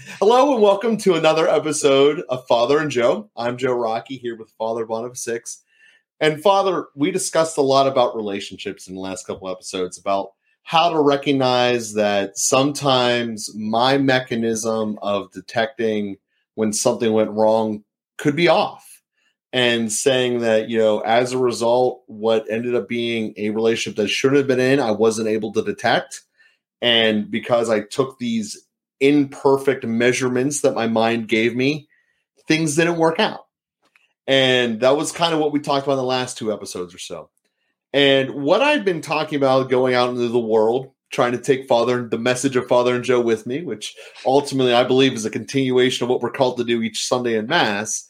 Hello and welcome to another episode of Father and Joe. I'm Joe Rocky here with Father One of Six. And Father, we discussed a lot about relationships in the last couple episodes, about how to recognize that sometimes my mechanism of detecting when something went wrong could be off. And saying that, as a result, what ended up being a relationship that shouldn't have been in, I wasn't able to detect. And because I took these imperfect measurements that my mind gave me, things didn't work out. And that was kind of what we talked about in the last two episodes or so. And what I've been talking about going out into the world, trying to take the message of Father and Joe with me, which ultimately I believe is a continuation of what we're called to do each Sunday in Mass.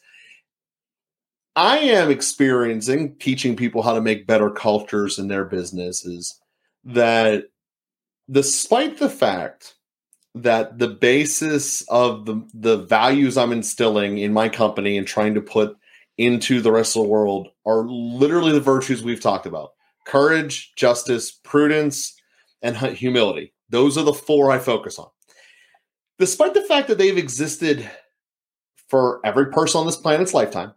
I am experiencing teaching people how to make better cultures in their businesses, that despite the fact that the basis of the values I'm instilling in my company and trying to put into the rest of the world are literally the virtues we've talked about: courage, justice, prudence, and humility. Those are the four I focus on. Despite the fact that they've existed for every person on this planet's lifetime,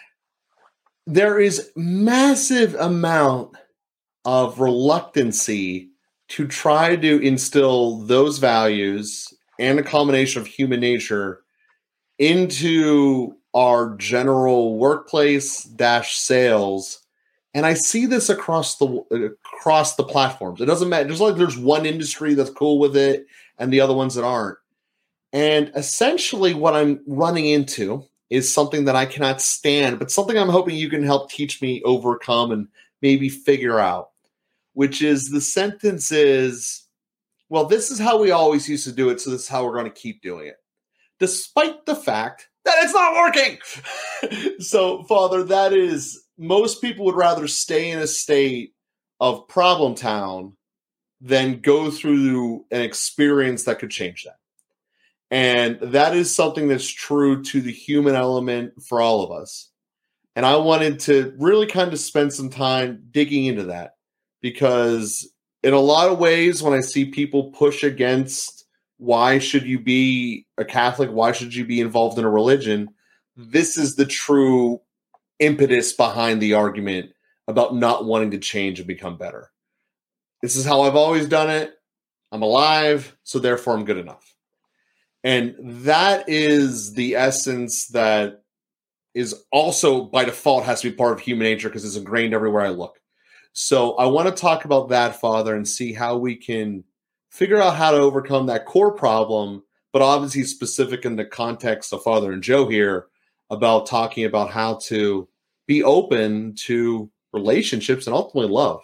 there is massive amount of reluctancy to try to instill those values and a combination of human nature into our general workplace - sales. And I see this across the platforms. It doesn't matter. There's one industry that's cool with it and the other ones that aren't. And essentially what I'm running into is something that I cannot stand, but something I'm hoping you can help teach me overcome and maybe figure out, which is the sentence is, well, this is how we always used to do it, so this is how we're going to keep doing it, despite the fact that it's not working. So, Father, that is, most people would rather stay in a state of problem town than go through an experience that could change that. And that is something that's true to the human element for all of us. And I wanted to really kind of spend some time digging into that, because in a lot of ways, when I see people push against why should you be a Catholic, why should you be involved in a religion, this is the true impetus behind the argument about not wanting to change and become better. This is how I've always done it. I'm alive, so therefore I'm good enough. And that is the essence that is also by default has to be part of human nature, because it's ingrained everywhere I look. So I want to talk about that, Father, and see how we can figure out how to overcome that core problem, but obviously specific in the context of Father and Joe here, about talking about how to be open to relationships and ultimately love.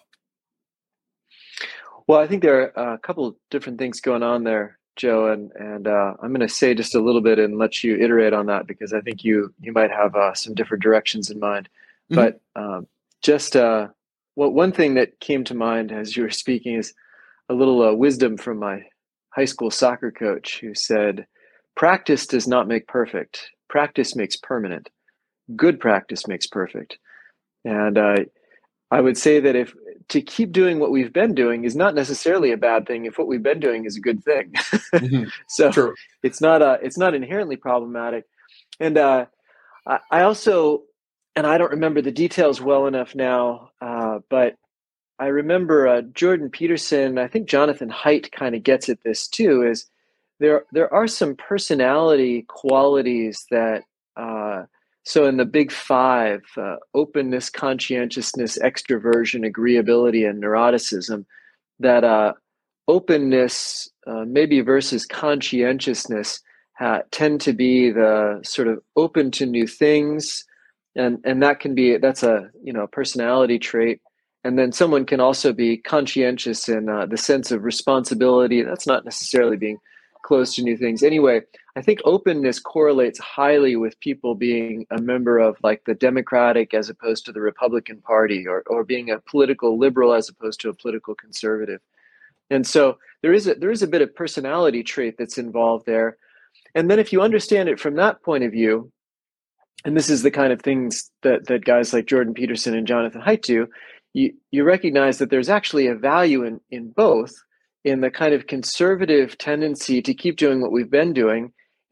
Well, I think there are a couple of different things going on there, Joe, and I'm going to say just a little bit and let you iterate on that, because I think you might have some different directions in mind. Mm-hmm. But just one thing that came to mind as you were speaking is a little wisdom from my high school soccer coach, who said, "Practice does not make perfect. Practice makes permanent. Good practice makes perfect." And I would say that if to keep doing what we've been doing is not necessarily a bad thing if what we've been doing is a good thing. Mm-hmm. So True. it's not inherently problematic. And I also, and I don't remember the details well enough now, but I remember Jordan Peterson. I think Jonathan Haidt kind of gets at this too. Is there are some personality qualities that so in the big five, openness, conscientiousness, extroversion, agreeability, and neuroticism, that openness maybe versus conscientiousness tend to be the sort of open to new things, and that's a personality trait. And then someone can also be conscientious in the sense of responsibility. That's not necessarily being closed to new things. Anyway, I think openness correlates highly with people being a member of like the Democratic as opposed to the Republican Party, or being a political liberal as opposed to a political conservative. And so there is a bit of personality trait that's involved there. And then if you understand it from that point of view, and this is the kind of things that guys like Jordan Peterson and Jonathan Haidt do, you recognize that there's actually a value in both, in the kind of conservative tendency to keep doing what we've been doing,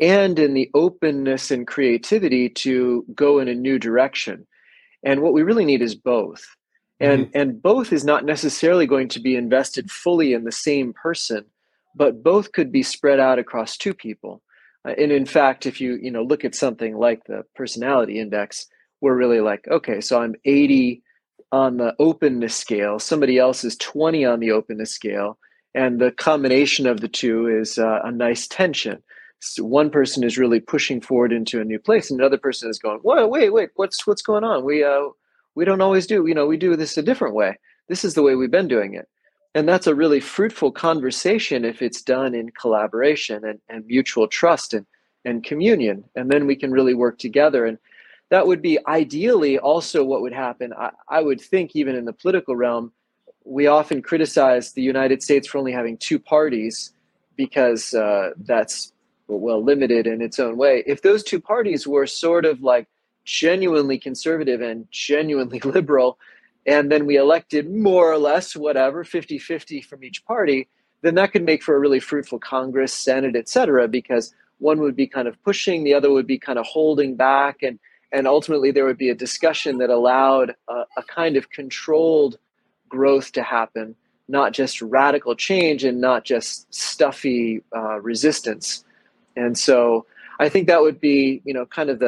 and in the openness and creativity to go in a new direction. And what we really need is both. And both is not necessarily going to be invested fully in the same person, but both could be spread out across two people. And in fact, if you look at something like the personality index, we're really like, okay, so I'm 80 on the openness scale, somebody else is 20 on the openness scale, and the combination of the two is a nice tension. So one person is really pushing forward into a new place, and another person is going, "Whoa, wait, what's going on? We don't always do, we do this a different way. This is the way we've been doing it." And that's a really fruitful conversation if it's done in collaboration and mutual trust and communion. And then we can really work together. And that would be ideally also what would happen. I would think, even in the political realm, we often criticize the United States for only having two parties because that's limited in its own way. If those two parties were sort of like genuinely conservative and genuinely liberal, and then we elected more or less, whatever, 50-50 from each party, then that could make for a really fruitful Congress, Senate, et cetera, because one would be kind of pushing, the other would be kind of holding back, and ultimately there would be a discussion that allowed a kind of controlled growth to happen, not just radical change and not just stuffy resistance. And so I think that would be, kind of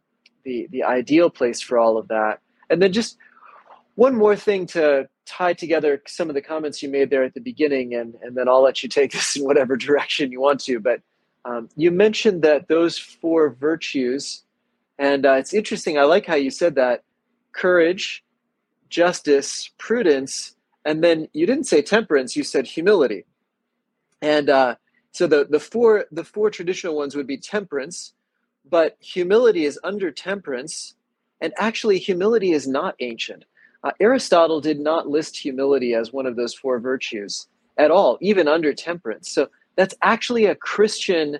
the ideal place for all of that. And then just one more thing to tie together some of the comments you made there at the beginning, and then I'll let you take this in whatever direction you want to. But you mentioned that those four virtues, and it's interesting. I like how you said that: courage, justice, prudence, and then you didn't say temperance. You said humility. And so the four traditional ones would be temperance, but humility is under temperance, and actually humility is not ancient. Aristotle did not list humility as one of those four virtues at all, even under temperance. So that's actually a Christian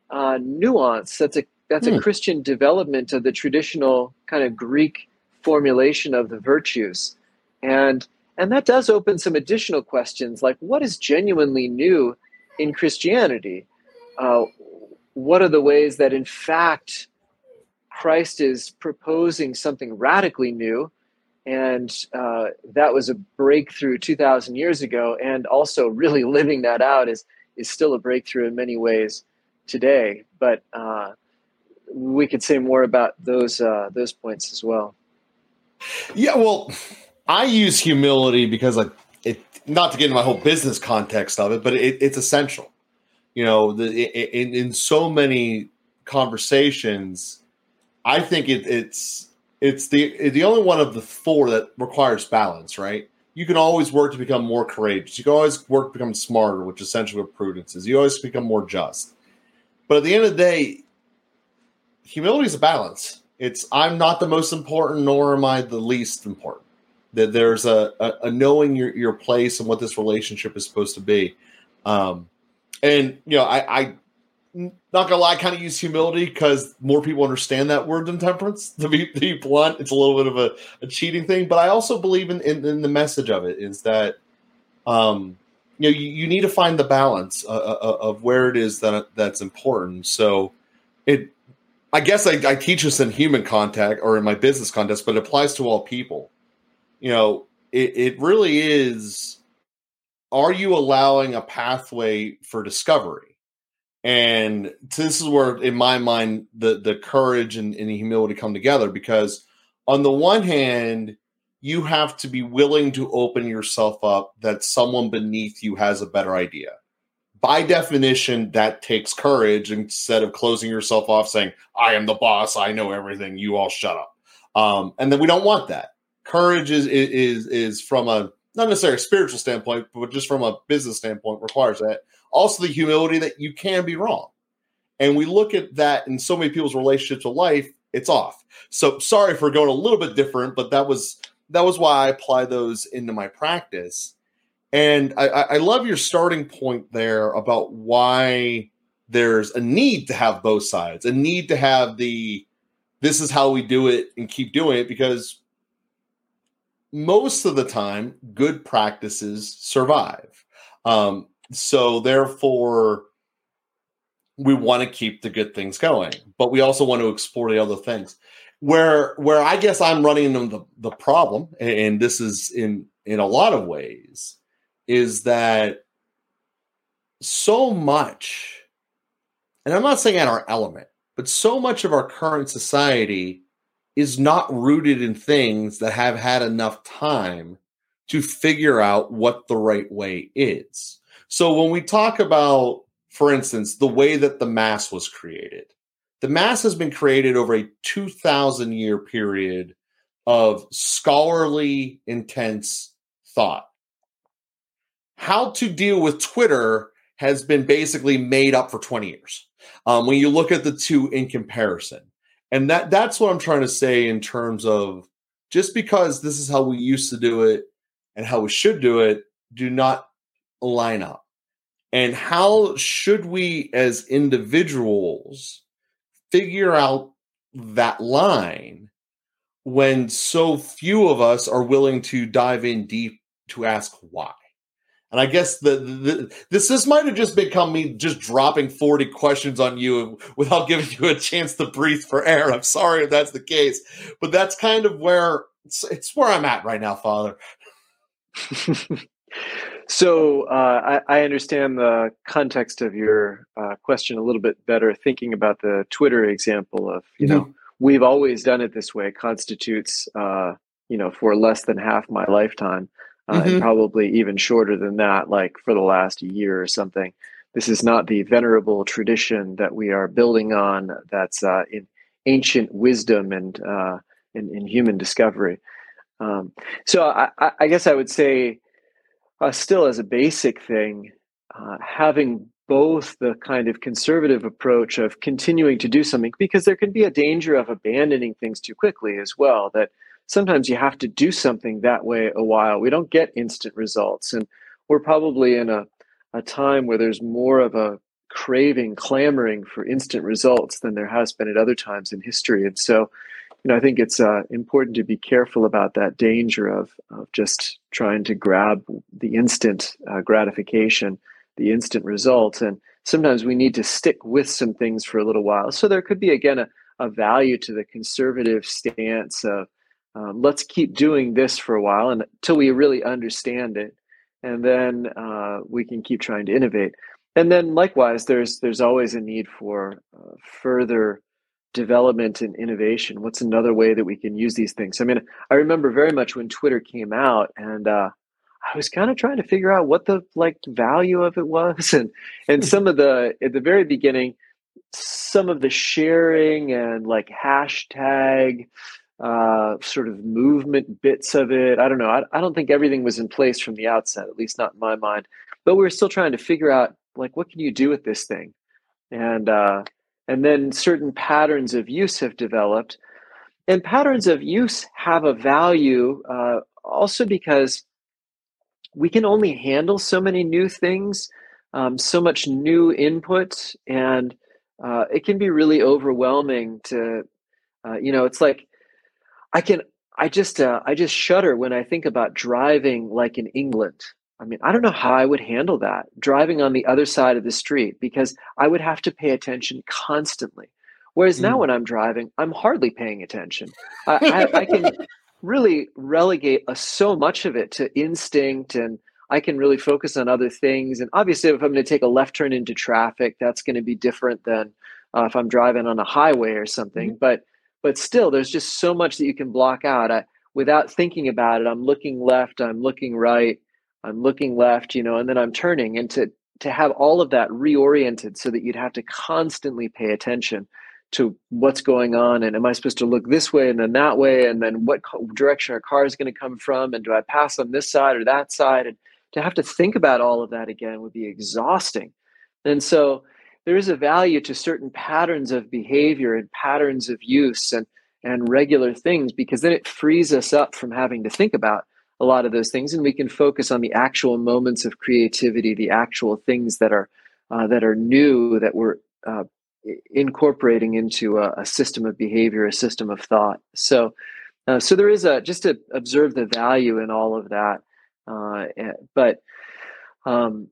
nuance. That's a Christian development of the traditional kind of Greek formulation of the virtues. And that does open some additional questions, like what is genuinely new in Christianity? What are the ways that, in fact, Christ is proposing something radically new? And that was a breakthrough 2,000 years ago. And also really living that out is still a breakthrough in many ways today. But we could say more about those points as well. Yeah, well, I use humility because not to get into my whole business context of it, but it's essential. In so many conversations, I think it's the only one of the four that requires balance, right? You can always work to become more courageous. You can always work to become smarter, which essentially what prudence is. You always become more just. But at the end of the day, humility is a balance. I'm not the most important, nor am I the least important. That there's a knowing your place and what this relationship is supposed to be. And I not gonna lie, I kind of use humility because more people understand that word than temperance. To be blunt, it's a little bit of a cheating thing, but I also believe in the message of it is that you need to find the balance of where it is that's important. So I guess I teach this in human contact or in my business context, but it applies to all people. It really is. Are you allowing a pathway for discovery? And this is where, in my mind, the courage and the humility come together, because on the one hand, you have to be willing to open yourself up that someone beneath you has a better idea. By definition, that takes courage instead of closing yourself off saying, I am the boss, I know everything, you all shut up. And then we don't want that. Courage is from a, not necessarily a spiritual standpoint, but just from a business standpoint requires that. Also the humility that you can be wrong. And we look at that in so many people's relationships with life, it's off. So sorry for going a little bit different, but that was why I apply those into my practice. And I love your starting point there about why there's a need to have both sides, a need to have this is how we do it and keep doing it, because most of the time, good practices survive. So therefore, we want to keep the good things going, but we also want to explore the other things. Where I guess I'm running into the problem, and this is in a lot of ways, is that so much, and I'm not saying at our element, but so much of our current society is not rooted in things that have had enough time to figure out what the right way is. So when we talk about, for instance, the way that the Mass was created, the Mass has been created over a 2,000 year period of scholarly, intense thought. How to deal with Twitter has been basically made up for 20 years. When you look at the two in comparison. And that's what I'm trying to say in terms of just because this is how we used to do it and how we should do it, do not line up. And how should we as individuals figure out that line when so few of us are willing to dive in deep to ask why? And I guess this might have just become me just dropping 40 questions on you without giving you a chance to breathe for air. I'm sorry if that's the case, but that's kind of where it's where I'm at right now, Father. So I understand the context of your question a little bit better. Thinking about the Twitter example of, we've always done it this way constitutes, for less than half my lifetime. And probably even shorter than that, like for the last year or something. This is not the venerable tradition that we are building on that's in ancient wisdom and in human discovery. So I guess I would say still as a basic thing, having both the kind of conservative approach of continuing to do something, because there can be a danger of abandoning things too quickly as well, that sometimes you have to do something that way a while. We don't get instant results. And we're probably in a time where there's more of a craving, clamoring for instant results than there has been at other times in history. And so, I think it's important to be careful about that danger of just trying to grab the instant gratification, the instant result. And sometimes we need to stick with some things for a little while. So there could be, again, a value to the conservative stance of, let's keep doing this for a while until we really understand it, and then we can keep trying to innovate. And then likewise, there's always a need for further development and innovation. What's another way that we can use these things? I mean, I remember very much when Twitter came out, and I was kind of trying to figure out what the value of it was, and some of at the very beginning, some of the sharing and hashtag sort of movement bits of it. I don't know. I don't think everything was in place from the outset, at least not in my mind. But we were still trying to figure out what can you do with this thing, and then certain patterns of use have developed, and patterns of use have a value also because we can only handle so many new things, so much new input, and it can be really overwhelming to, it's like I just shudder when I think about driving like in England. I mean, I don't know how I would handle that, driving on the other side of the street, because I would have to pay attention constantly. Whereas now when I'm driving, I'm hardly paying attention. I can really relegate so much of it to instinct, and I can really focus on other things. And obviously, if I'm going to take a left turn into traffic, that's going to be different than if I'm driving on a highway or something. But still, there's just so much that you can block out without thinking about it. I'm looking left, I'm looking right, I'm looking left, and then I'm turning. And to have all of that reoriented so that you'd have to constantly pay attention to what's going on, and am I supposed to look this way and then that way, and then what direction our car is going to come from, and do I pass on this side or that side, and to have to think about all of that again would be exhausting. And so there is a value to certain patterns of behavior and patterns of use and regular things, because then it frees us up from having to think about a lot of those things, and we can focus on the actual moments of creativity, the actual things that are new, that we're incorporating into a system of behavior, a system of thought. So there is just to observe the value in all of that. But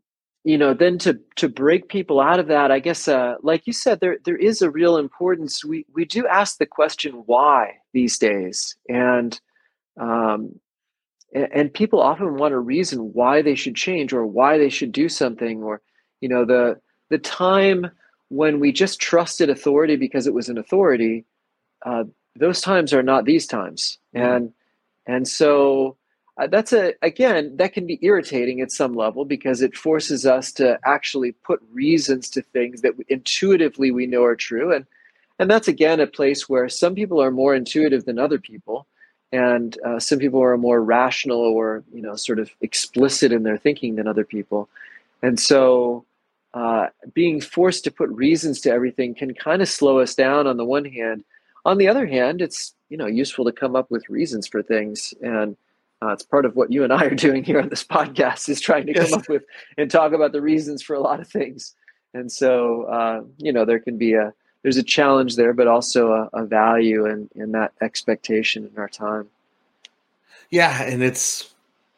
then to break people out of that, I guess, like you said, there is a real importance. We do ask the question why these days, um, and people often want a reason why they should change or why they should do something, or the time when we just trusted authority because it was an authority. Those times are not these times, and so again, that can be irritating at some level because it forces us to actually put reasons to things that intuitively we know are true, and that's again a place where some people are more intuitive than other people, and some people are more rational or sort of explicit in their thinking than other people, and so being forced to put reasons to everything can kind of slow us down on the one hand. On the other hand, it's useful to come up with reasons for things, and it's part of what you and I are doing here on this podcast is trying to come up with and talk about the reasons for a lot of things. And so there's a challenge there, but also a value in that expectation in our time. Yeah, and it's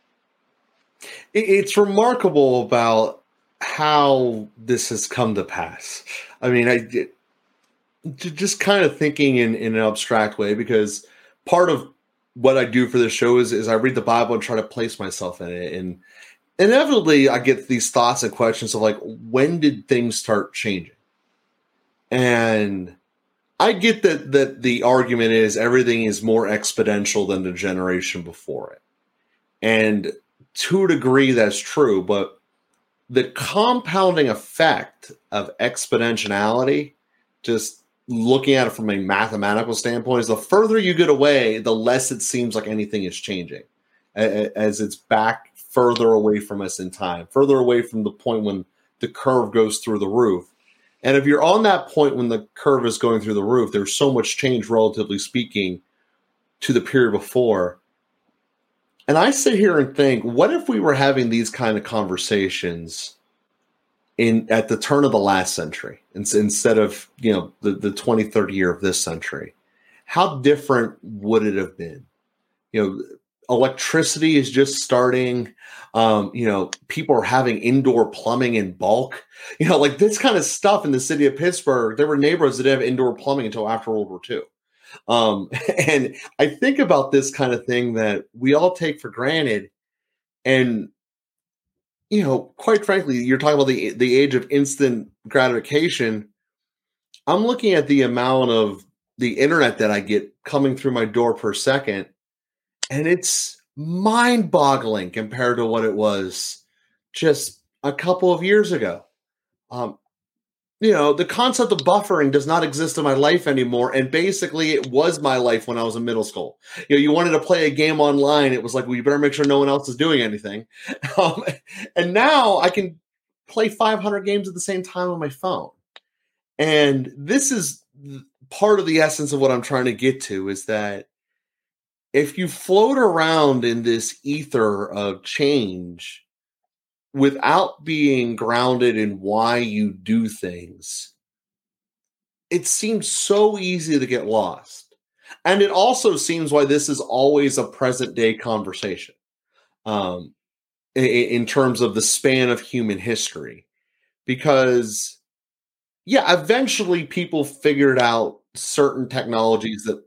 remarkable about how this has come to pass. I mean, just kind of thinking in an abstract way, because part of what I do for this show is I read the Bible and try to place myself in it. And inevitably I get these thoughts and questions of like, when did things start changing? And I get that the argument is everything is more exponential than the generation before it. And to a degree that's true, but the compounding effect of exponentiality, just looking at it from a mathematical standpoint, is the further you get away, the less it seems like anything is changing, as it's back further away from us in time, further away from the point when the curve goes through the roof. And if you're on that point when the curve is going through the roof, there's so much change, relatively speaking, to the period before. And I sit here and think, what if we were having these kind of conversations at the turn of the last century, instead of the 23rd year of this century? How different would it have been? Electricity is just starting. People are having indoor plumbing in bulk. Like this kind of stuff in the city of Pittsburgh. There were neighborhoods that didn't have indoor plumbing until after World War II. And I think about this kind of thing that we all take for granted. And quite frankly, you're talking about the age of instant gratification. I'm looking at the amount of the internet that I get coming through my door per second, and it's mind-boggling compared to what it was just a couple of years ago. The concept of buffering does not exist in my life anymore, and basically it was my life when I was in middle school. You wanted to play a game online, it was like, well, you better make sure no one else is doing anything. And now I can play 500 games at the same time on my phone. And this is part of the essence of what I'm trying to get to, is that if you float around in this ether of change without being grounded in why you do things, it seems so easy to get lost. And it also seems why this is always a present day conversation, in terms of the span of human history. Because, eventually people figured out certain technologies that,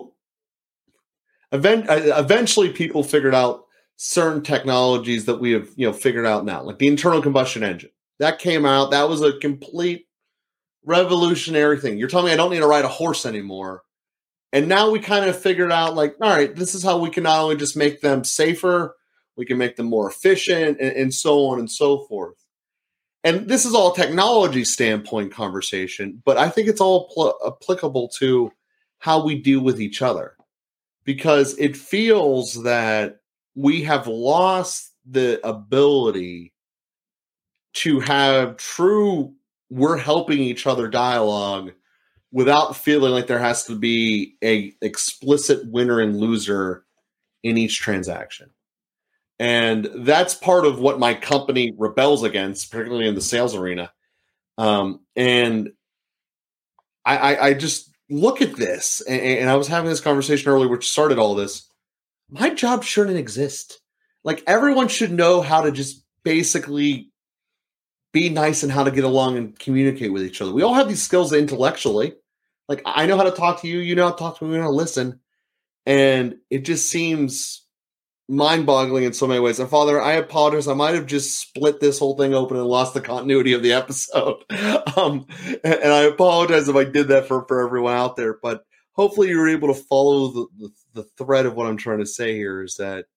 eventually people figured out certain technologies that we have, figured out now, like the internal combustion engine. That came out. That was a complete revolutionary thing. You're telling me I don't need to ride a horse anymore. And now we kind of figured out, like, all right, this is how we can not only just make them safer, we can make them more efficient, and so on and so forth. And this is all technology standpoint conversation, but I think it's all applicable to how we deal with each other, because it feels that we have lost the ability to have true we're helping each other dialogue without feeling like there has to be a explicit winner and loser in each transaction. And that's part of what my company rebels against, particularly in the sales arena. And I just look at this, and I was having this conversation earlier, which started all this. My job shouldn't exist. Like, everyone should know how to just basically be nice and how to get along and communicate with each other. We all have these skills intellectually. Like, I know how to talk to you, you know how to talk to me, we know how to listen. And it just seems mind-boggling in so many ways. And Father, I apologize. I might have just split this whole thing open and lost the continuity of the episode. And I apologize if I did that for everyone out there. But hopefully you were able to follow the thread of what I'm trying to say here, is that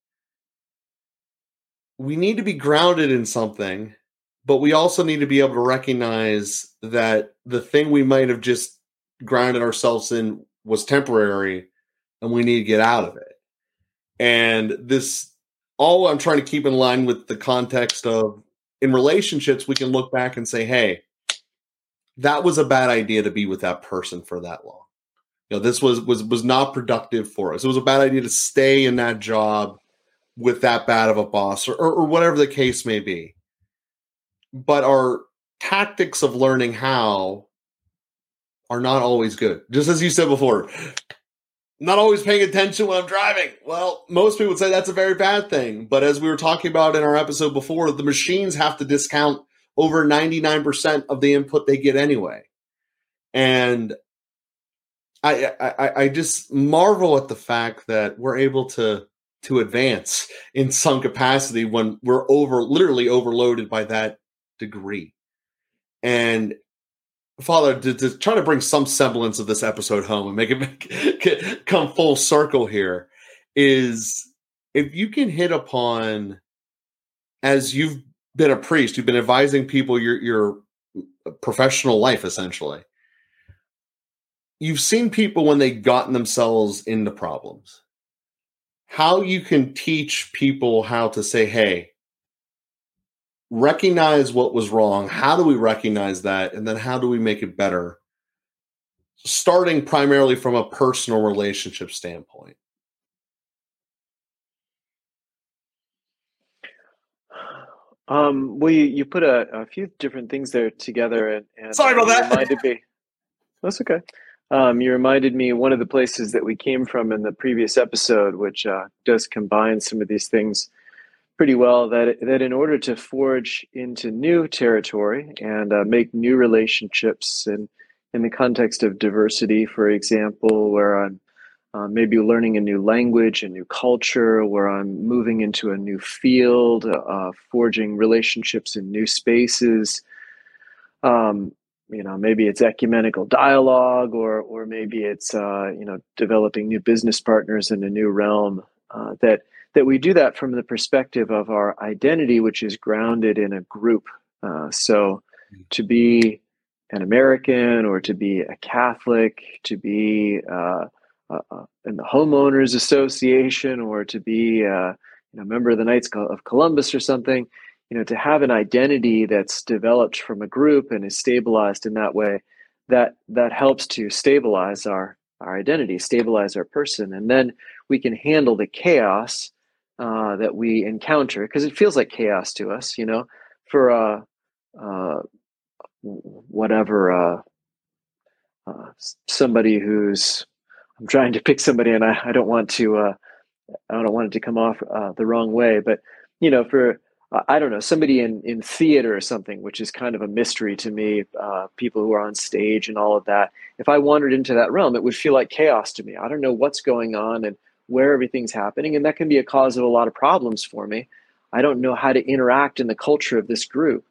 we need to be grounded in something, but we also need to be able to recognize that the thing we might have just grounded ourselves in was temporary, and we need to get out of it. And this, all I'm trying to keep in line with the context of, in relationships, we can look back and say, hey, that was a bad idea to be with that person for that long. You know, this was not productive for us. It was a bad idea to stay in that job with that bad of a boss, or whatever the case may be. But our tactics of learning how are not always good. Just as you said before, not always paying attention when I'm driving. Well, most people would say that's a very bad thing. But as we were talking about in our episode before, the machines have to discount over 99% of the input they get anyway. And I just marvel at the fact that we're able to advance in some capacity when we're literally overloaded by that degree. And Father, to try to bring some semblance of this episode home and make it come full circle here, is if you can hit upon, as you've been a priest, you've been advising people your professional life, essentially. You've seen people when they've gotten themselves into problems. How you can teach people how to say, hey, recognize what was wrong. How do we recognize that? And then how do we make it better? Starting primarily from a personal relationship standpoint. Well, you put a few different things there together, and sorry about that. Reminded me. That's okay. You reminded me one of the places that we came from in the previous episode, which does combine some of these things pretty well. That in order to forge into new territory and make new relationships, and in the context of diversity, for example, where I'm maybe learning a new language, a new culture, where I'm moving into a new field, forging relationships in new spaces. Maybe it's ecumenical dialogue, or maybe it's developing new business partners in a new realm. That we do that from the perspective of our identity, which is grounded in a group. So to be an American, or to be a Catholic, to be in the homeowners association, or to be a member of the Knights of Columbus or something, to have an identity that's developed from a group and is stabilized in that way, that helps to stabilize our identity, stabilize our person. And then we can handle the chaos that we encounter, because it feels like chaos to us, for somebody who's, I'm trying to pick somebody, and I don't want it to come off the wrong way, but for I don't know, somebody in theater or something, which is kind of a mystery to me, people who are on stage and all of that. If I wandered into that realm, it would feel like chaos to me. I don't know what's going on and where everything's happening, and that can be a cause of a lot of problems for me. I don't know how to interact in the culture of this group.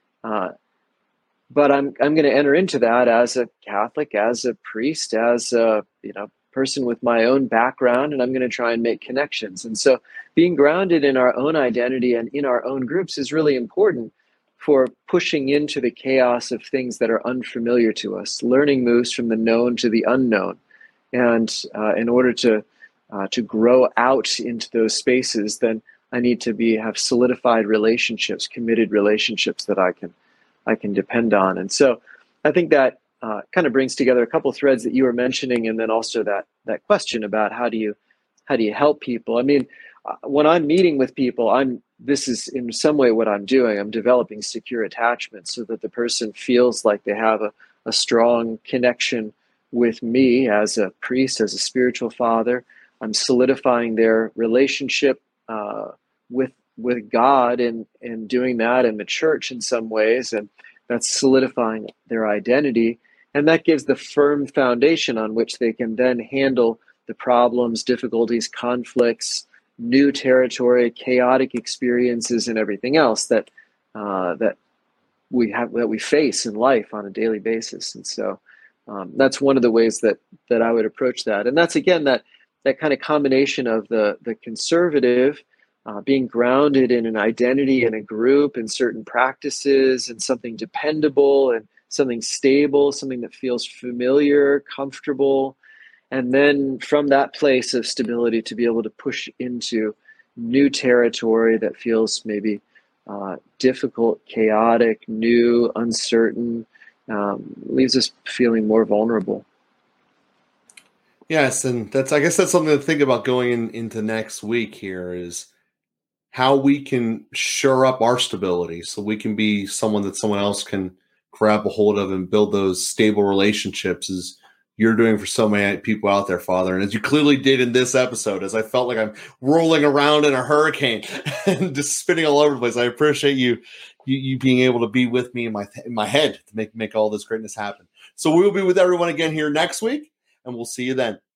But I'm going to enter into that as a Catholic, as a priest, as a person with my own background, and I'm going to try and make connections. And so being grounded in our own identity and in our own groups is really important for pushing into the chaos of things that are unfamiliar to us. Learning moves from the known to the unknown. And in order to grow out into those spaces, then I need to have solidified relationships, committed relationships that I can depend on. And so I think that kind of brings together a couple of threads that you were mentioning, and then also that question about how do you help people. I mean, when I'm meeting with people, this is in some way what I'm doing. I'm developing secure attachment so that the person feels like they have a strong connection with me as a priest, as a spiritual father. I'm solidifying their relationship with with God and doing that in the church in some ways, and that's solidifying their identity. And that gives the firm foundation on which they can then handle the problems, difficulties, conflicts, new territory, chaotic experiences, and everything else that we face in life on a daily basis. And so that's one of the ways that I would approach that. And that's again that kind of combination of the conservative being grounded in an identity and a group and certain practices and something dependable and something stable, something that feels familiar, comfortable. And then from that place of stability to be able to push into new territory that feels maybe difficult, chaotic, new, uncertain, leaves us feeling more vulnerable. Yes, and I guess that's something to think about going into next week here is how we can shore up our stability so we can be someone that someone else can grab a hold of and build those stable relationships as you're doing for so many people out there, Father. And as you clearly did in this episode, as I felt like I'm rolling around in a hurricane and just spinning all over the place. I appreciate you being able to be with me in my head to make all this greatness happen. So we will be with everyone again here next week, and we'll see you then.